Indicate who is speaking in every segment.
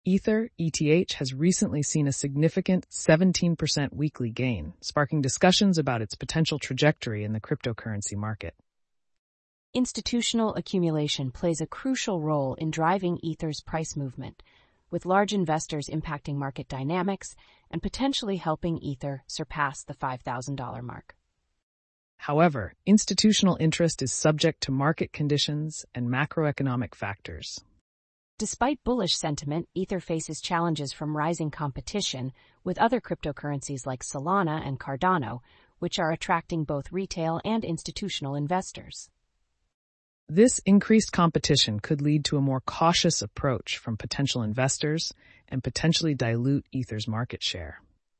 Speaker 1: Ether, ETH, has recently seen a significant 17% weekly gain, sparking discussions about its potential trajectory in the cryptocurrency market.
Speaker 2: Institutional accumulation plays a crucial role in driving Ether's price movement, with large investors impacting market dynamics and potentially helping Ether surpass the $5,000 mark.
Speaker 1: However, institutional interest is subject to market conditions and macroeconomic factors.
Speaker 2: Despite bullish sentiment, Ether faces challenges from rising competition with other cryptocurrencies like Solana and Cardano, which are attracting both retail and institutional investors.
Speaker 1: This increased competition could lead to a more cautious approach from potential investors and potentially dilute Ether's market share.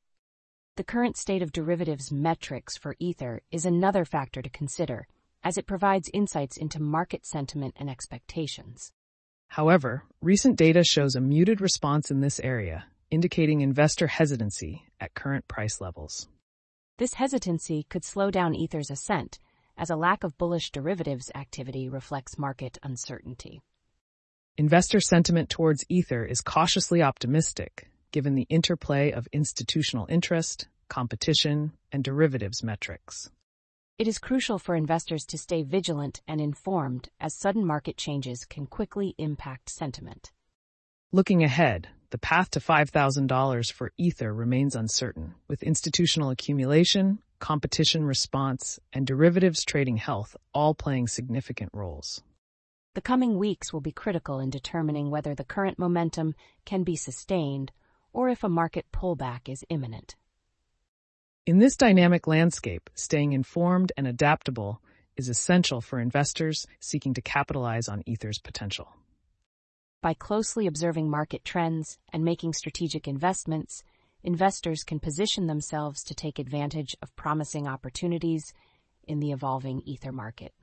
Speaker 2: The current state of derivatives metrics for Ether is another factor to consider, as it provides insights into market sentiment and expectations.
Speaker 1: However, recent data shows a muted response in this area, indicating investor hesitancy at current price levels.
Speaker 2: This hesitancy could slow down Ether's ascent, as a lack of bullish derivatives activity reflects market uncertainty.
Speaker 1: Investor sentiment towards Ether is cautiously optimistic, given the interplay of institutional interest, competition, and derivatives metrics.
Speaker 2: It is crucial for investors to stay vigilant and informed, as sudden market changes can quickly impact sentiment.
Speaker 1: Looking ahead, the path to $5,000 for Ether remains uncertain, with institutional accumulation, competition response, and derivatives trading health all playing significant roles.
Speaker 2: The coming weeks will be critical in determining whether the current momentum can be sustained or if a market pullback is imminent.
Speaker 1: In this dynamic landscape, staying informed and adaptable is essential for investors seeking to capitalize on Ether's potential.
Speaker 2: By closely observing market trends and making strategic investments, investors can position themselves to take advantage of promising opportunities in the evolving Ether market.